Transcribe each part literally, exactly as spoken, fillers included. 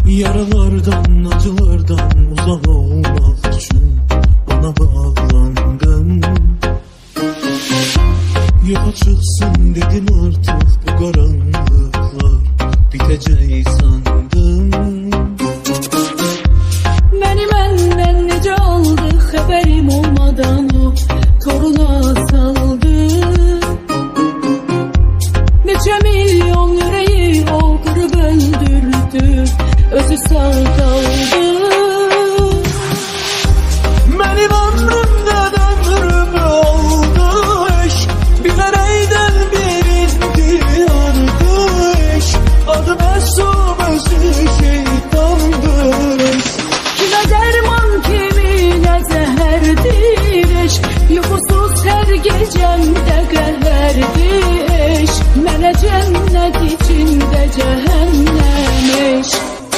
Yaralardan, acılardan uzak olmak için ona bağlandım. Yoxa çıksın dedim artık bu karanlıklar bitecek sandım. Beni benden nece aldı, haberim olmadan o toruna saldı. Neçe milyon yüreği o kırıp öldürdü, özü sağ kaldı. Benim ömrümden ömrümü aldı eş, bilereyden birindi arkadaş. Adı Mesum, özü şeytandır eş. Kime derman kimine zehərdir eş, yuxusuz her gecemde qəhərdir eş. Mənə cennet içinde cehennem eş.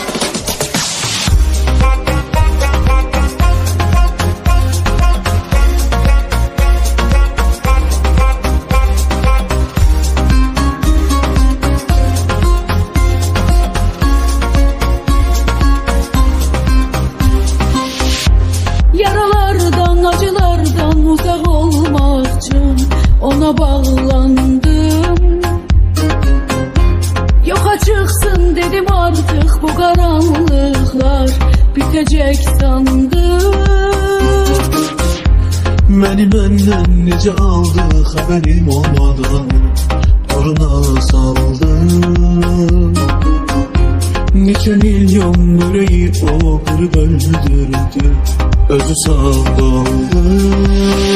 Yaralardan, acılardan uzak olmak için ona bağlandım. Yoxa çıksın dedim artık bu karanlıklar bitecek sandım. Beni benden nece aldı haberim olmadan toruna saldım. Neçe milyon yüreği o kırıp öldürdü, özü sağ kaldı.